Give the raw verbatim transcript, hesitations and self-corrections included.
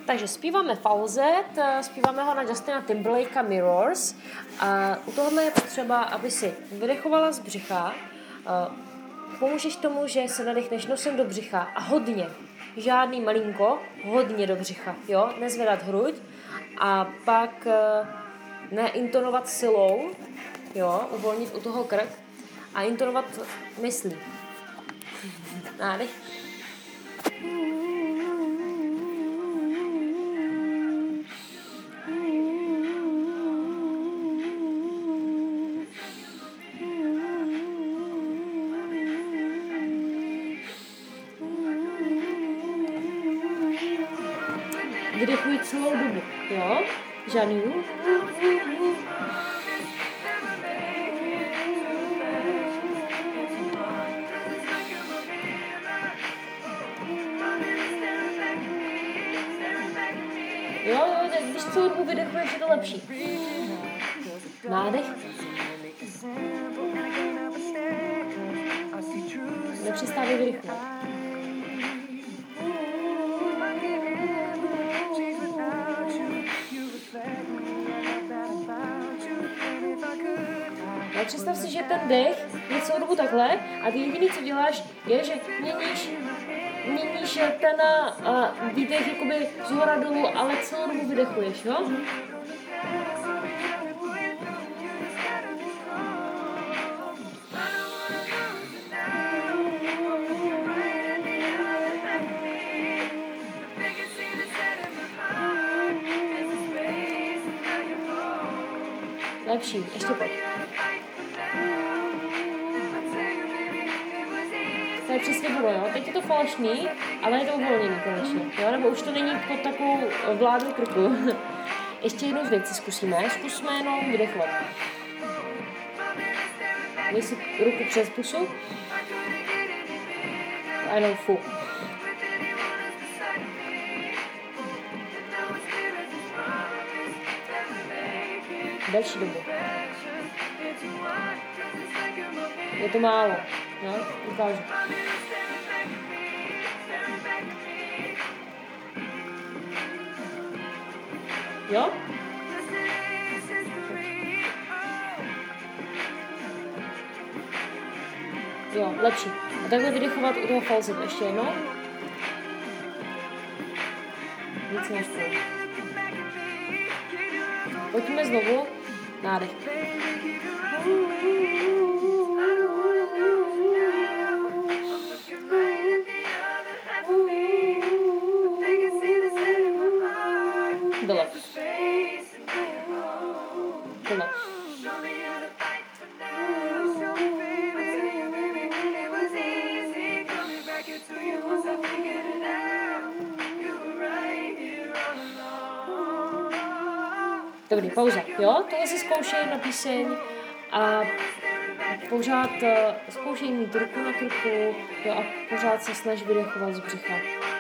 Takže zpíváme falzet, zpíváme ho na Justina Timberlakea Mirrors. A u tohohle je potřeba, aby si vydechovala z břicha. Pomůžeš tomu, že se nadechneš nosem do břicha a hodně. Žádný malinko, hodně do břicha, jo? Nezvedat hruď. A pak neintonovat silou, jo? Uvolnit u toho krk a intonovat myslí. Nádech. Vydechuji celou dobu, jo? Žádný. Jo, jo, když celou dobu vydechuješ, je to lepší. Nádech. Nepřestávej vydechovat. A představ si, že ten dech je celou dobu takhle a ty jediný, co děláš, je, že měníš, měníš ten uh, výdech jakoby z hora dolů, ale celou dobu vydechuješ, no? Lepší, ještě pojď. To je přesně bylo, jo? Teď je to falešný, ale je to uvolněný konečně, jo? Nebo už to není pod takovou vládu krku. Ještě jednou z věcí zkusíme. Zkusme jenom vydechovat. Dej si ruku přes pusu. A jenom fu. Další dobu. Je to málo, no, ukážu. Jo? Jo, lepší. A takhle vydechovat u toho falzetu ještě jednou. Víc než půl. Pojďme znovu. Nádech. Bylo. Bylo. Dobrý, pauza, jo? Tohle si zkoušej na píseň a pořád zkoušej mít ruku na krku, jo? A pořád se snaž vydechovat z břicha.